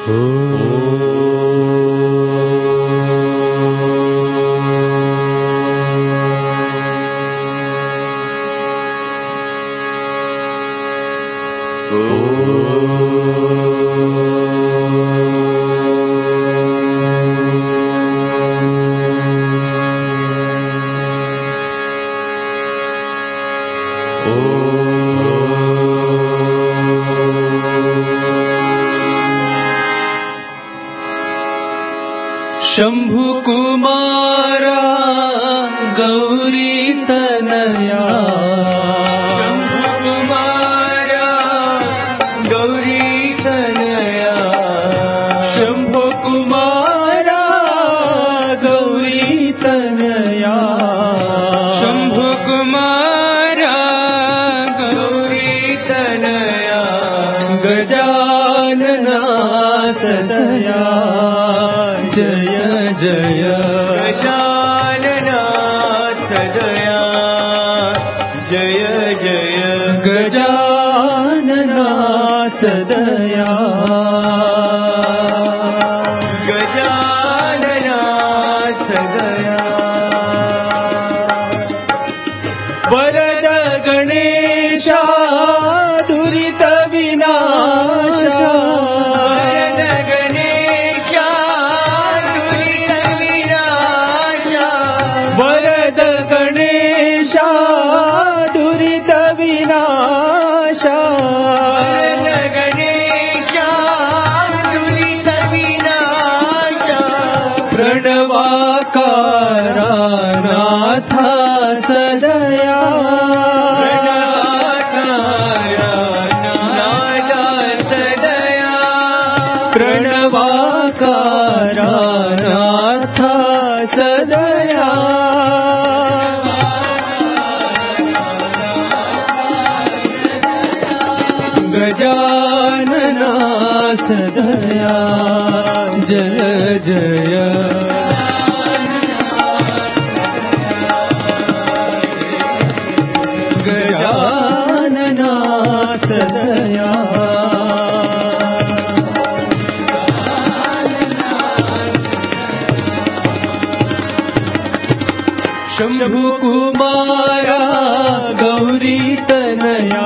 शंभु कुमारा गौरी तनया, शंभु कुमारा गौरी तनया, शंभु कुमारा गौरी तनया, शंभु कुमारा गौरी तनया, गजानना सदया जय जय गजानना सदया जय जय गजानना सदया गजानना सदया वरद गणेशा दुरित विनाशा प्रणवाकारा नाथा सदया प्रणवाकारा नाथा सदया गजानना सदया जय जय गजानना सदया शंभु कुमारा गौरी तनया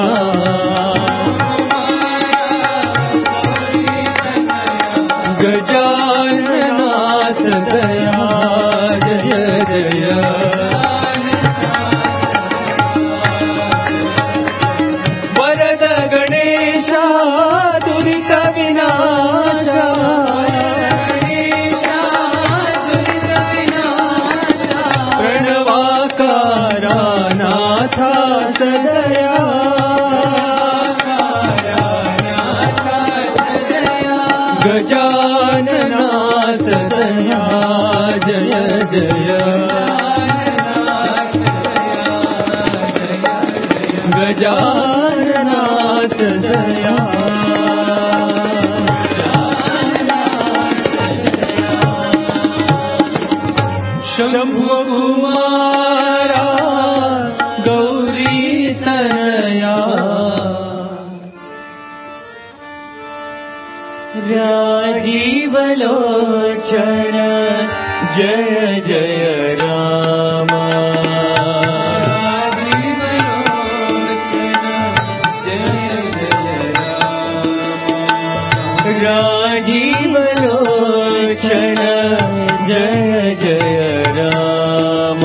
गजानना सदया जय जय वरद गणेशा दुरित विनाशा प्रणवाकारा नाथा सदया गजानना सदया जय जय गजानना सदया शंभु कुमारा गौरी तनया राजीवलोचन जय जय राम राजीवलोचन जय जय राम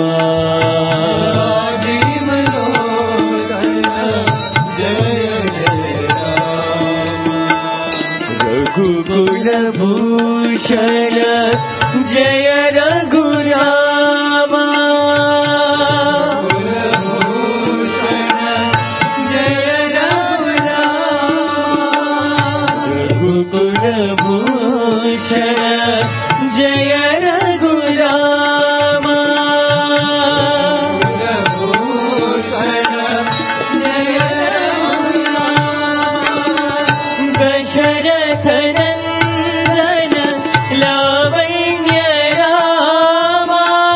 रघुकुलभूषण जय रघुराम जय रघुकुलभूषण जय रघुराम दशरथ नंदन लावण्य रामा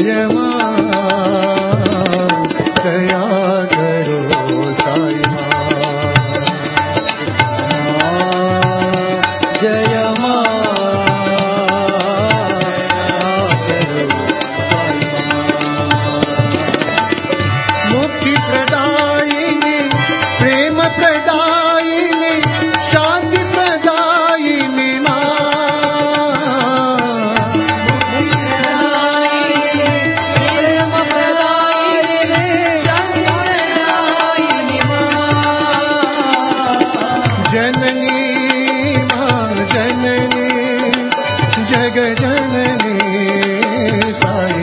जय मां दया करो साई मां जय मां मुक्ति प्रदायिनी प्रेम प्रदायिनी शांति प्रदायिनी जननी मां जननी जग जननी साई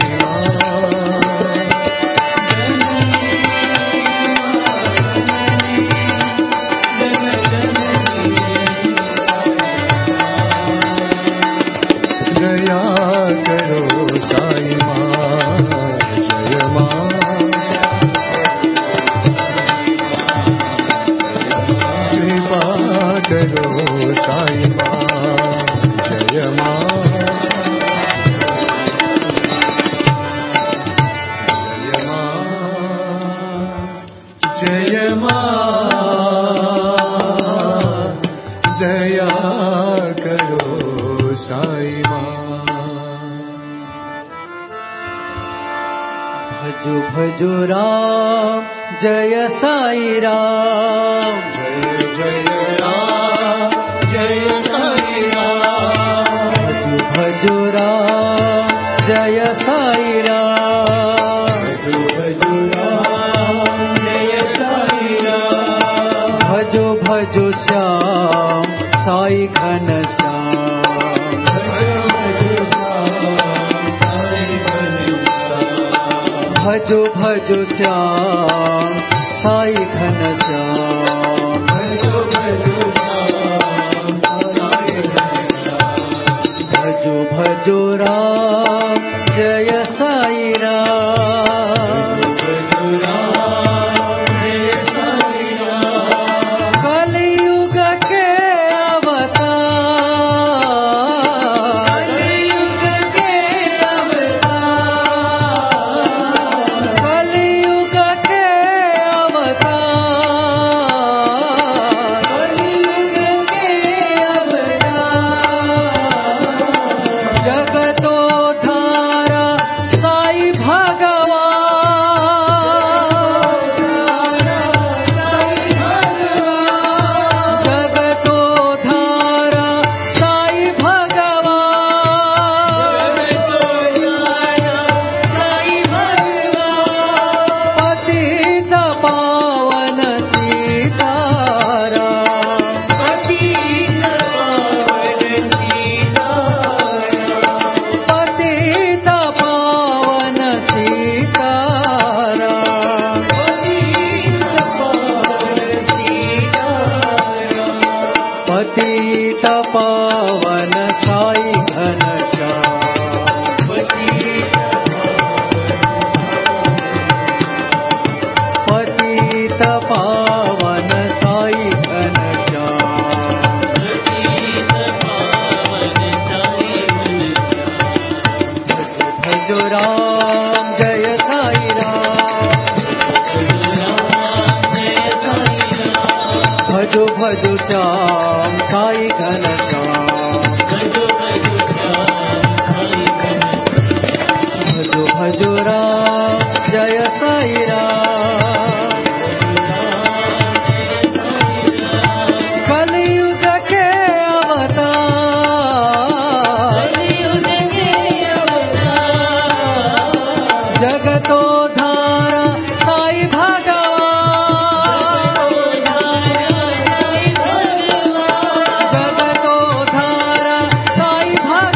दया करो साई मां जय मां कृपा करो साई मां जय मां जय मां दया करो साई भजो भजो राम जय साई राम जय जय राम जय साई राम भजो भजो राम जय साई राम भजो भजो राम जय साई राम भजो भजो श्याम साई घन श्याम भजो भजो श्याम साई घन श्याम भजो भजो श्याम साई घन श्याम भजो भजो राम जय साई राम भजो राम जय साई राम कलयुग के अवतार कलयुग के अवतार कलयुग के अवतार कलयुग के अवतार जगतो धारा साई पतित पावन साई घनश्याम पतित पावन साई घनश्याम भजो राम जय साई राम भजो भजो श्याम साई घनश्याम भजो भजो राम जय साई राम कलयुग के अवतार जगतो धारा साई जगतो धारा साई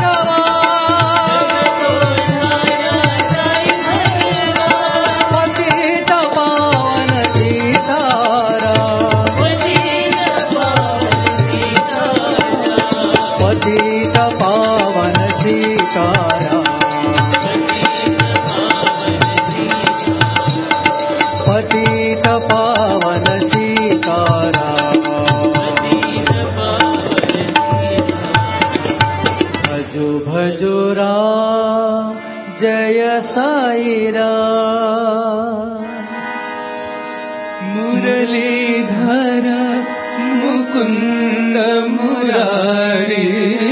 पतित पावन सीताराम पतित पावन सीताराम पतित पावन सीताराम भजो भजो राम जय साई राम। मुरलीधर मुकुंद मुरारी,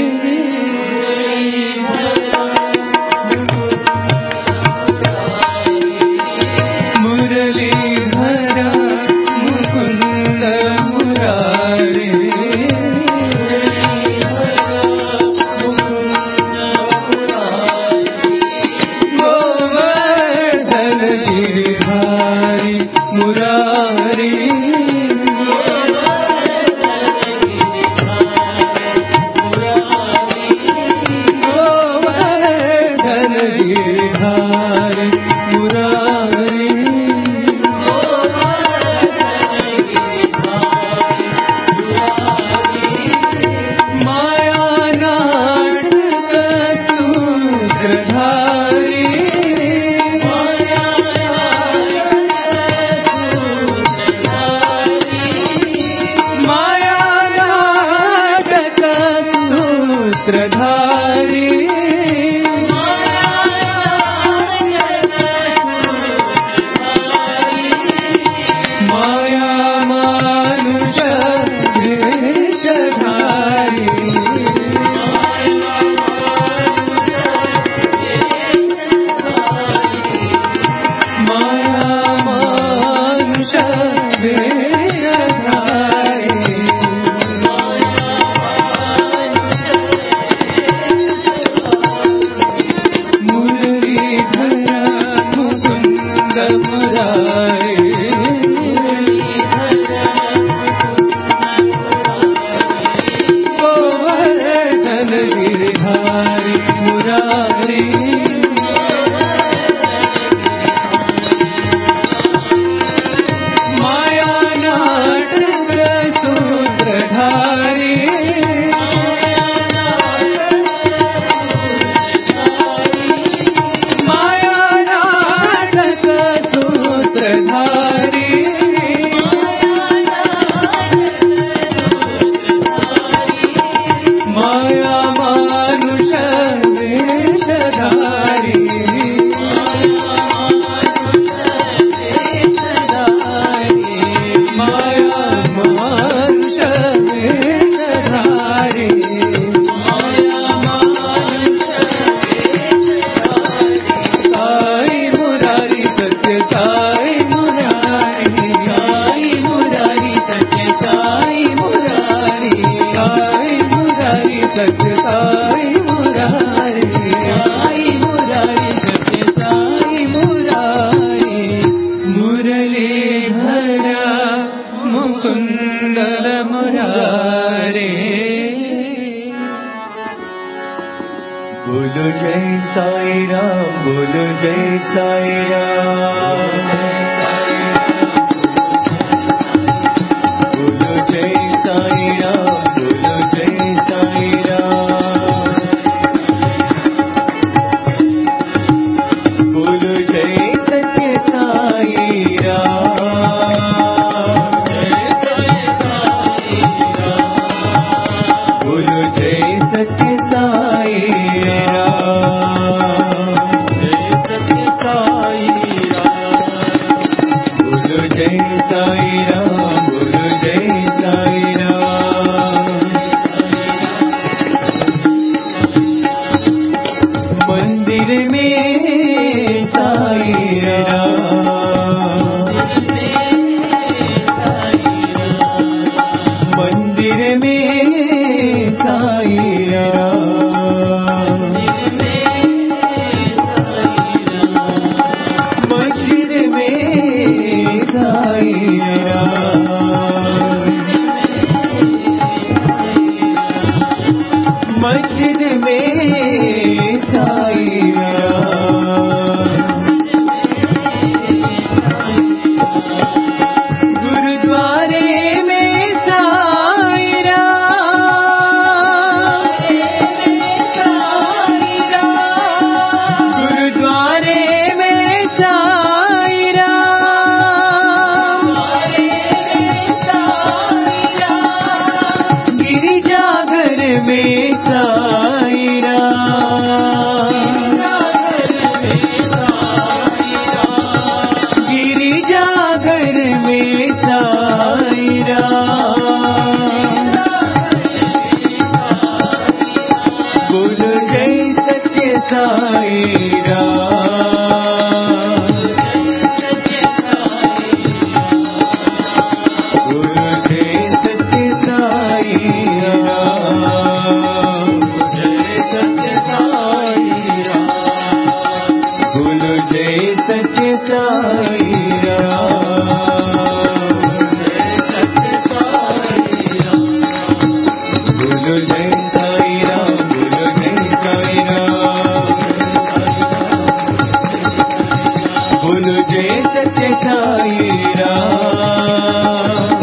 मुरलीधर मुकुंद मुरारी, गोवर्धन गिरिधारी मुरारी, गोवर्धन गिरिधारी मुरारी, मायानाथ सूत्रधारी, मायानाथ सूत्रधारी, माया मानुष वेशधारी, माया मानुष वेशधारी, मुरलीधर मुकुंद मुरारी, गोवर्धन गिरिधारी मुरारी, मायानाथ सूत्रधारी, मायानाथ सूत्रधारी, माया मानुष वेशधारी, माया मानुष वेशधारी, साई मुरारी सत्य साई मुरारी, साई मुरारी सत्य साई मुरारी, साई मुरारी सत्य साई मुरारी, साई मुरारी सत्य साई मुरारी, मुरलीधर मुकुंद मुरारी। बोलो जय साई राम, बोलो जय साई राम, बोलो जय साई राम, बोलो जय साई राम, बोलो जय सत्य साई राम, बोलो जय सत्य साई राम, बोलो जय साई राम, बोलो जय साई राम, मंदिर में साई राम, मंदिर में साई राम, मस्जिद में साई राम, मस्जिद में साई राम, गुरुद्वारे में साई राम, गुरुद्वारे में साई राम, गिरिजाघर में साई राम, साई राम। गुरु जय सत्य साई राम। जय सत्य साई राम। गुरु जय सत्य साई राम। जय सत्य साई राम। गुरु जय साई राम। गुरु जय साई राम। गुरु जय सत्य साई राम।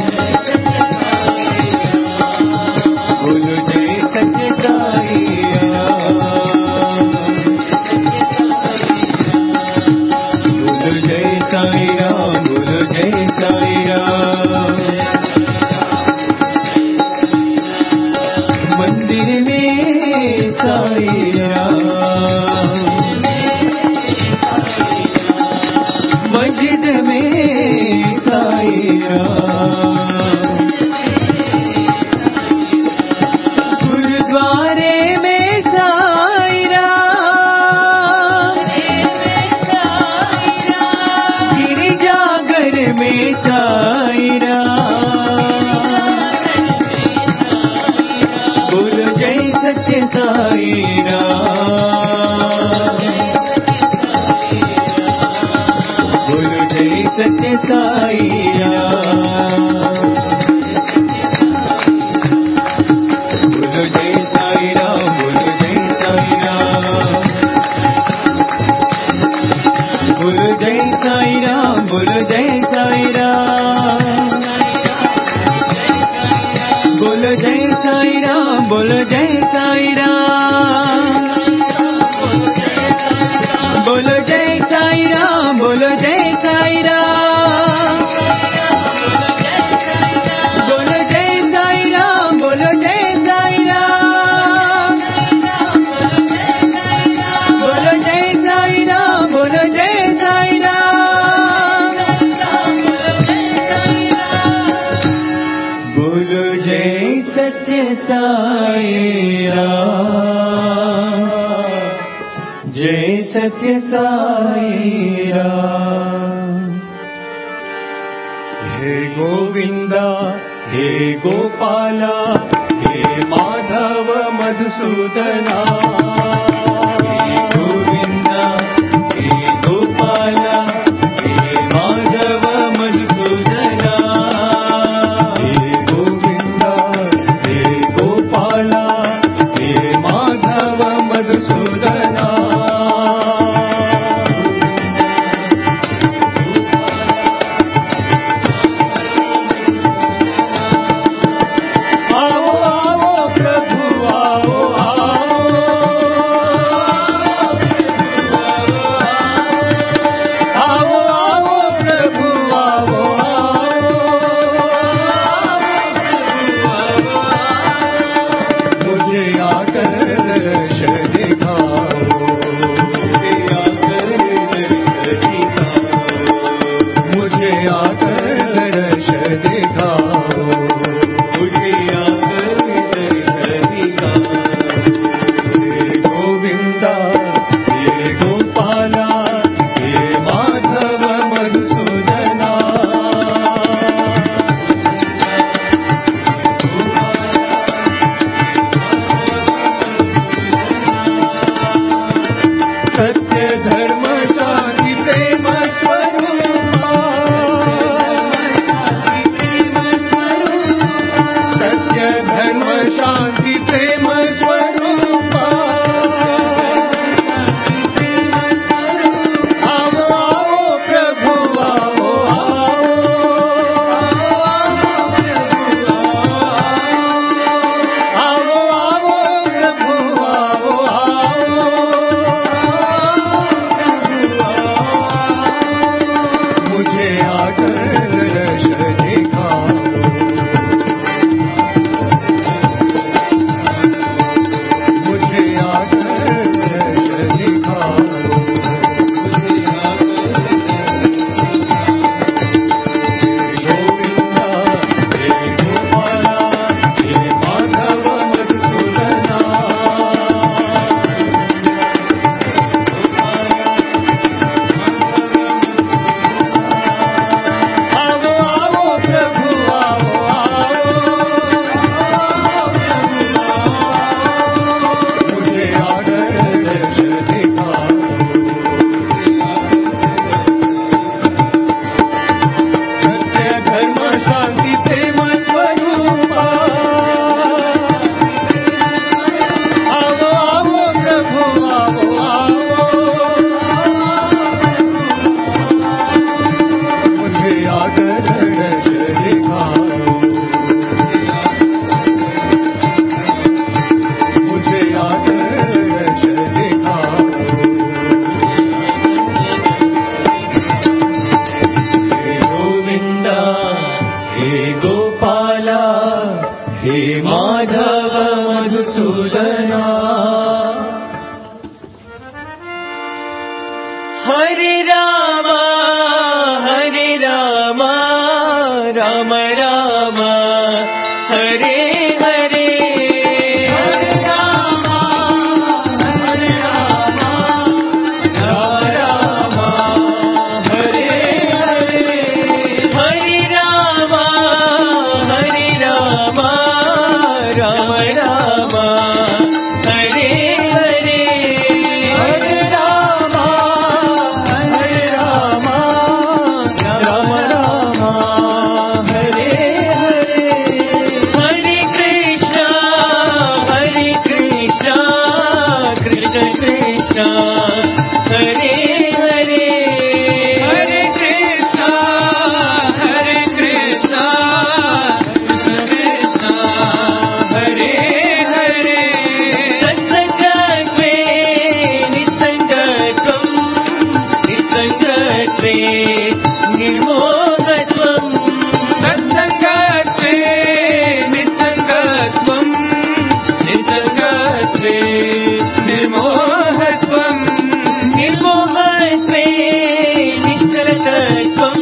गुरु जय सत्य साई राम। गुरु जय साई राम। गुरु जय साई राम। मंदिर में साई राम। मस्जिद में साई राम। गुरुद्वारे में साई राम। गिरिजाघर में साई राम। बोलो जय सत्य साई राम। बोलो जय सत्य साई राम। बोलो जय साई राम। बोलो जय साई राम। बोलो जय साई राम। बोलो जय साई राम। बोलो जय साई राम। बोलो जय साई राम। बोलो जय साई राम। बोलो जय साई राम। बोलो जय साई राम। बोलो जय साई राम। बोलो जय साई राम। बोलो जय साई राम। बोलो जय सत्य साई राम। जय सत्य साई राम। हे गोविंदा हे गोपाला हे माधव मधुसूदना। हे गोविंदा हे गोपाला हे माधव मधुसूदना। हे गोविंदा हे गोपाला हे माधव मधुसूदना। आओ आओ प्रभु आओ आओ। రామ రామ హరే హరే హరే రామ హరే రామ రామ రామ హరే హరే హరే రామ హరే రామ రామ రామ హరే హరే హరే రామ హరే రామ రామ రామ హరే హరే హరే కృష్ణ కృష్ణ కృష్ణ హరే హరే హరే కృష్ణ కృష్ణ కృష్ణ హరే హరే సత్సంగత్వే నిస్సంగత్వం నిస్సంగత్వే నిర్మోహత్వం సత్సంగత్వే నిస్సంగత్వం నిస్సంగత్వే నిర్మోహత్వం నిర్మోహత్వే నిశ్చలతత్వం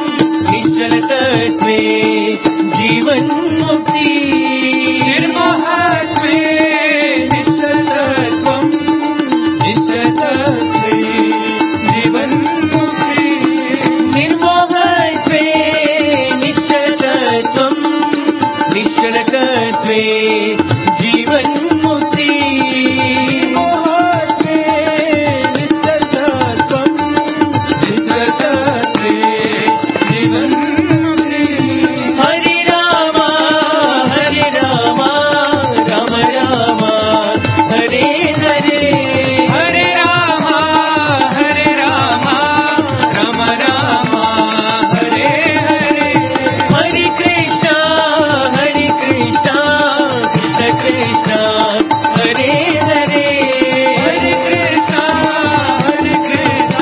నిశ్చలతత్వే జీవన్ముక్తి నిర్మోహత్వే నిశ్చలతత్వం నిశ్చలతత్వే జీవన్ముక్తి నిర్మోహత్వే నిశ్చలతత్వం నిశ్చలతత్వే జీవన్ముక్తి నిర్మోహత్వే నిశ్చలతత్వం నిశ్చలతత్వే జీవన్ముక్తి హరి రామ రామ రామ హరే హరే హరే రామ రామ రామ హరే హరే హరి కృష్ణ కృష్ణ కృష్ణ హరే హరే హరి కృష్ణ కృష్ణ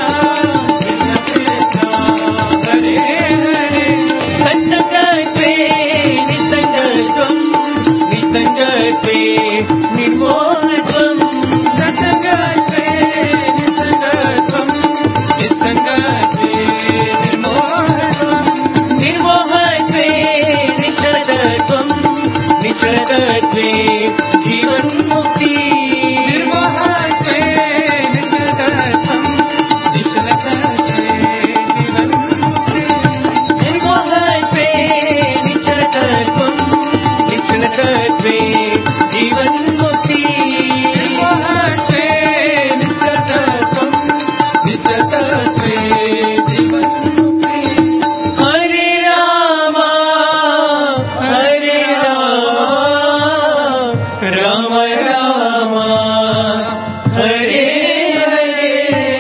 కృష్ణ హరే హరే సత్సంగత్వే నిస్సంగత్వం నిస్సంగత్వే నిర్మోహత్వం సత్సంగత్వే నిస్సంగత్వం నిస్సంగత్వే నిర్మోహత్వం నిర్మోహత్వే నిశ్చలతత్వం నిశ్చలతత్వే జీవన్ముక్తి నిర్మోహత్వే నిశ్చలతత్వం నిశ్చలతత్వే జీవన్ముక్తి నిర్మోహత్వే నిశ్చలతత్వం నిశ్చలతత్వే జీవన్ముక్తి నిర్మోహత్వే నిశ్చలతత్వం నిశ్చలతత్వే జీవన్ముక్తి హరే రామ రామ రామ హరే హరే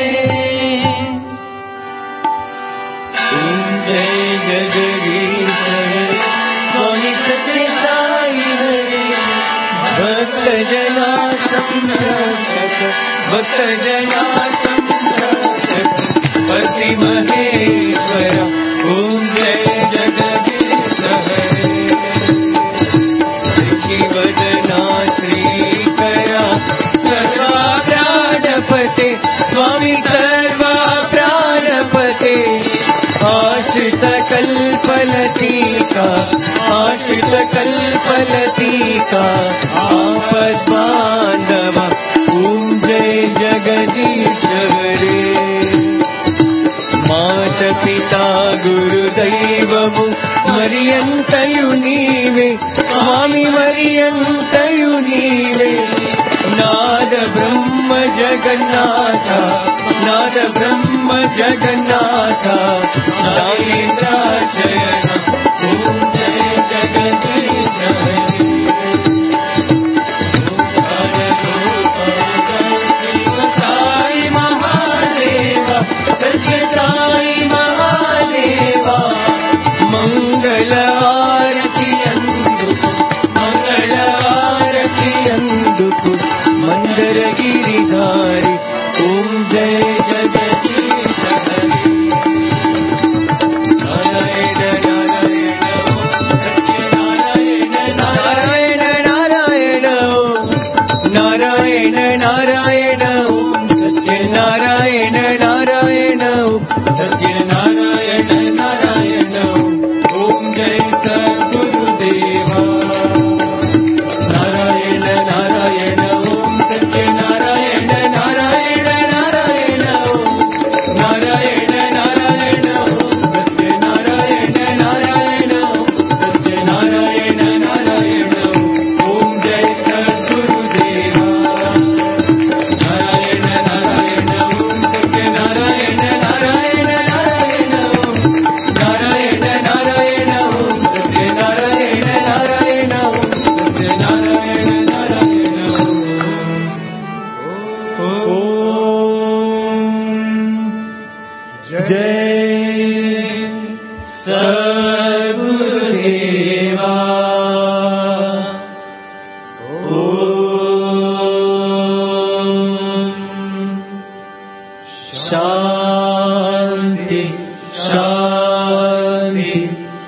ఓం జయ జగదీశ స్వామి సత్య సాయి హరే భక్త జనా సంరక్షక భక్త జనా సంరక్షక పతి మహేశ్వర ఓం జయ జగదీశ హరే వదనా శ్రీకరా సర్వా ప్రాణపతే స్వామి సర్వా ప్రాణపతే ఆశ్రిత కల్పలతీకా ఆశ్రిత కల్పలతీకా ఆపద్బాంధవ ఓం జయ జగదీశ హరే మాత పితా గురుదైవము మరియంతయు నీవే స్వామి మరియంతయు నీవే నాద బ్రహ్మ జగన్నాథ నాద బ్రహ్మ జగన్నాథ నాగేంద్రాశయన ఓం జయ జగదీశ హరే సాయి మహాదేవ సత్య సాయి మహాదేవ మంగళ ఆరతి అందుకు మంగళ ఆరతి అందుకు మందర గిరిధారి ఓం జయ జగదీశ హరే నారాయణ जय सद्गुरुदेवा। शांति शांति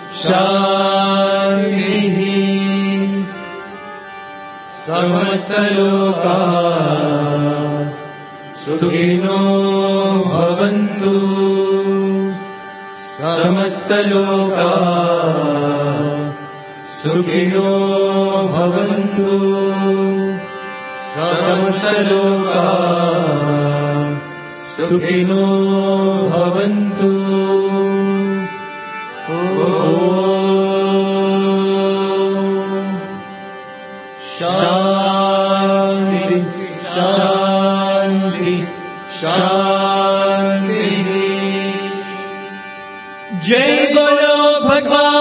शांति। समस्त लोका सुखिनो भवन्तु। समस्त लोका सुखिनो भवन्तु। समस्त लोका सुखिनो भवन्तु। शांति शांति शांति। जय बोलो भगवान